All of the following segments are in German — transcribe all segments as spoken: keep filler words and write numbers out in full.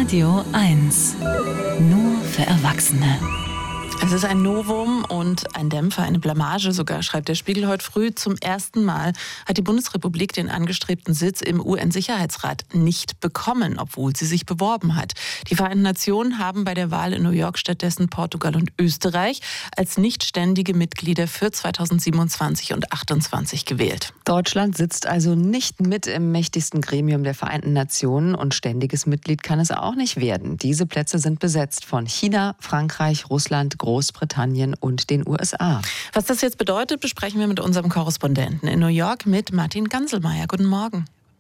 Radio eins. Nur für Erwachsene. Es ist ein Novum und ein Dämpfer, eine Blamage sogar, schreibt der Spiegel heute früh. Zum ersten Mal hat die Bundesrepublik den angestrebten Sitz im U N-Sicherheitsrat nicht bekommen, obwohl sie sich beworben hat. Die Vereinten Nationen haben bei der Wahl in New York stattdessen Portugal und Österreich als nichtständige Mitglieder für zweitausendsiebenundzwanzig und achtundzwanzig gewählt. Deutschland sitzt also nicht mit im mächtigsten Gremium der Vereinten Nationen und ständiges Mitglied kann es auch nicht werden. Diese Plätze sind besetzt von China, Frankreich, Russland, Großbritannien und den U S A. Was das jetzt bedeutet, besprechen wir mit unserem Korrespondenten in New York, mit Martin Ganselmeier. Guten Morgen.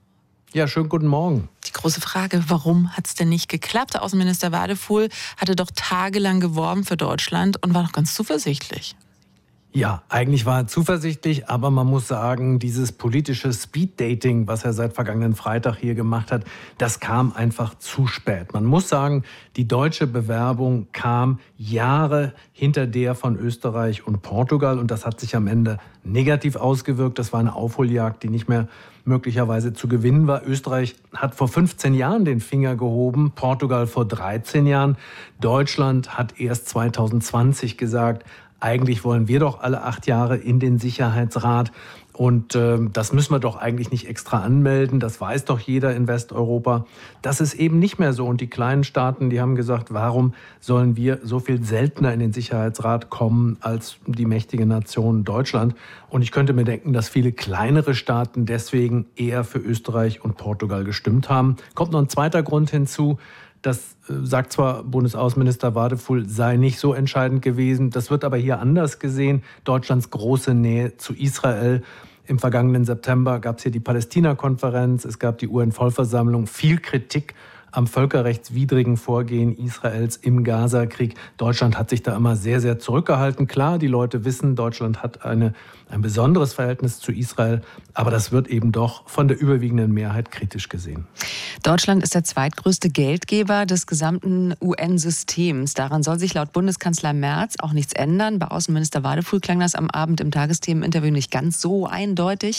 Ja, schönen guten Morgen. Die große Frage, warum hat es denn nicht geklappt? Außenminister Wadefuhl hatte doch tagelang geworben für Deutschland und war noch ganz zuversichtlich. Ja, eigentlich war er zuversichtlich, aber man muss sagen, dieses politische Speeddating, was er seit vergangenen Freitag hier gemacht hat, das kam einfach zu spät. Man muss sagen, die deutsche Bewerbung kam Jahre hinter der von Österreich und Portugal und das hat sich am Ende negativ ausgewirkt. Das war eine Aufholjagd, die nicht mehr möglicherweise zu gewinnen war. Österreich hat vor fünfzehn Jahren den Finger gehoben, Portugal vor dreizehn Jahren. Deutschland hat erst zweitausendzwanzig gesagt, eigentlich wollen wir doch alle acht Jahre in den Sicherheitsrat. Und äh, das müssen wir doch eigentlich nicht extra anmelden. Das weiß doch jeder in Westeuropa. Das ist eben nicht mehr so. Und die kleinen Staaten, die haben gesagt, warum sollen wir so viel seltener in den Sicherheitsrat kommen als die mächtige Nation Deutschland? Und ich könnte mir denken, dass viele kleinere Staaten deswegen eher für Österreich und Portugal gestimmt haben. Kommt noch ein zweiter Grund hinzu. Das sagt zwar Bundesaußenminister Wadefuhl, sei nicht so entscheidend gewesen. Das wird aber hier anders gesehen. Deutschlands große Nähe zu Israel. Im vergangenen September gab es hier die Palästina-Konferenz. Es gab die U N-Vollversammlung. Viel Kritik am völkerrechtswidrigen Vorgehen Israels im Gaza-Krieg. Deutschland hat sich da immer sehr, sehr zurückgehalten. Klar, die Leute wissen, Deutschland hat eine, ein besonderes Verhältnis zu Israel, aber das wird eben doch von der überwiegenden Mehrheit kritisch gesehen. Deutschland ist der zweitgrößte Geldgeber des gesamten U N-Systems. Daran soll sich laut Bundeskanzler Merz auch nichts ändern. Bei Außenminister Wadefuhl klang das am Abend im Tagesthemeninterview nicht ganz so eindeutig.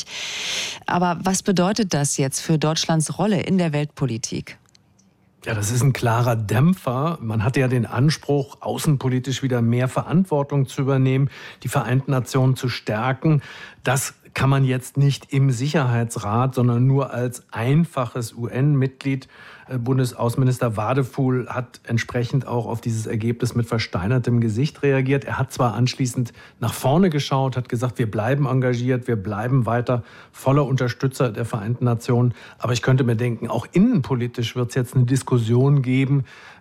Aber was bedeutet das jetzt für Deutschlands Rolle in der Weltpolitik? Ja, das ist ein klarer Dämpfer. Man hatte ja den Anspruch, außenpolitisch wieder mehr Verantwortung zu übernehmen, die Vereinten Nationen zu stärken. Das kann man jetzt nicht im Sicherheitsrat, sondern nur als einfaches U N-Mitglied. Bundesaußenminister Wadefuhl hat entsprechend auch auf dieses Ergebnis mit versteinertem Gesicht reagiert. Er hat zwar anschließend nach vorne geschaut, hat gesagt, wir bleiben engagiert, wir bleiben weiter voller Unterstützer der Vereinten Nationen. Aber ich könnte mir denken, auch innenpolitisch wird es jetzt eine Diskussion geben.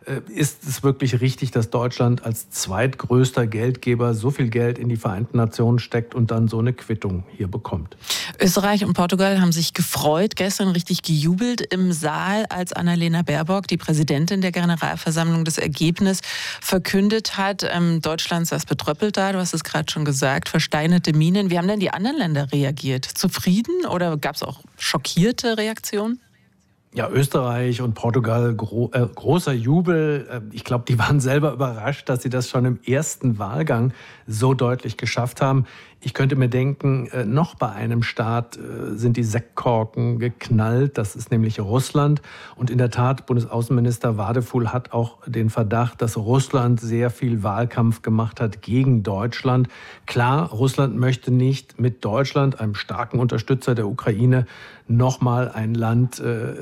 Ist es wirklich richtig, dass Deutschland als zweitgrößter Geldgeber so viel Geld in die Vereinten Nationen steckt und dann so eine Quittung hier bekommt? Österreich und Portugal haben sich gefreut, gestern richtig gejubelt im Saal, als Annalena Baerbock, die Präsidentin der Generalversammlung, das Ergebnis verkündet hat. Ähm, Deutschland saß betröppelt da, du hast es gerade schon gesagt, versteinerte Minen. Wie haben denn die anderen Länder reagiert? Zufrieden oder gab es auch schockierte Reaktionen? Ja, Österreich und Portugal, gro- äh, großer Jubel. Ich glaube, die waren selber überrascht, dass sie das schon im ersten Wahlgang so deutlich geschafft haben. Ich könnte mir denken, noch bei einem Staat sind die Sektkorken geknallt. Das ist nämlich Russland. Und in der Tat, Bundesaußenminister Wadefuhl hat auch den Verdacht, dass Russland sehr viel Wahlkampf gemacht hat gegen Deutschland. Klar, Russland möchte nicht mit Deutschland, einem starken Unterstützer der Ukraine, nochmal ein Land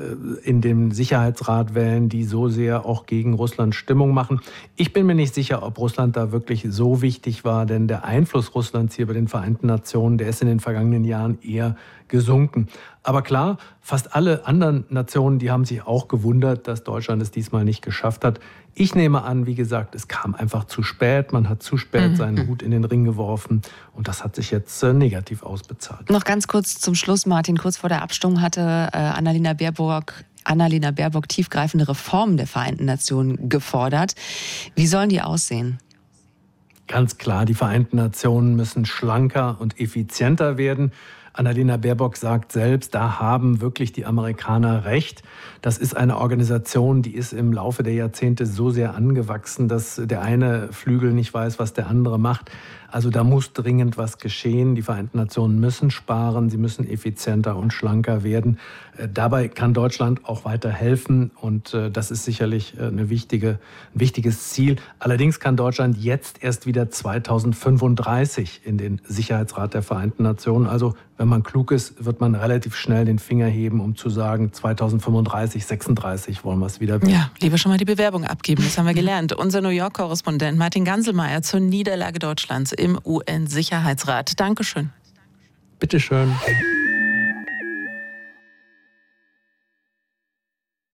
in dem Sicherheitsrat wählen, die so sehr auch gegen Russland Stimmung machen. Ich bin mir nicht sicher, ob Russland da wirklich so wichtig war, denn der Einfluss Russlands hier bei den Vereinten Nationen, der ist in den vergangenen Jahren eher gesunken. Aber klar, fast alle anderen Nationen, die haben sich auch gewundert, dass Deutschland es diesmal nicht geschafft hat. Ich nehme an, wie gesagt, es kam einfach zu spät. Man hat zu spät mhm. seinen Hut in den Ring geworfen und das hat sich jetzt äh, negativ ausbezahlt. Noch ganz kurz zum Schluss, Martin. Kurz vor der Abstimmung hatte äh, Annalena Baerbock, Annalena Baerbock tiefgreifende Reformen der Vereinten Nationen gefordert. Wie sollen die aussehen? Ganz klar, die Vereinten Nationen müssen schlanker und effizienter werden. Annalena Baerbock sagt selbst, da haben wirklich die Amerikaner recht. Das ist eine Organisation, die ist im Laufe der Jahrzehnte so sehr angewachsen, dass der eine Flügel nicht weiß, was der andere macht. Also da muss dringend was geschehen. Die Vereinten Nationen müssen sparen, sie müssen effizienter und schlanker werden. Dabei kann Deutschland auch weiter helfen und das ist sicherlich eine wichtige, ein wichtiges Ziel. Allerdings kann Deutschland jetzt erst wieder zweitausendfünfunddreißig in den Sicherheitsrat der Vereinten Nationen. Also wenn man klug ist, wird man relativ schnell den Finger heben, um zu sagen, zweitausendfünfunddreißig, sechsunddreißig wollen wir es wieder. Ja, lieber schon mal die Bewerbung abgeben, das haben wir gelernt. Unser New York-Korrespondent Martin Ganselmeier zur Niederlage Deutschlands im U N-Sicherheitsrat. Dankeschön. Bitteschön.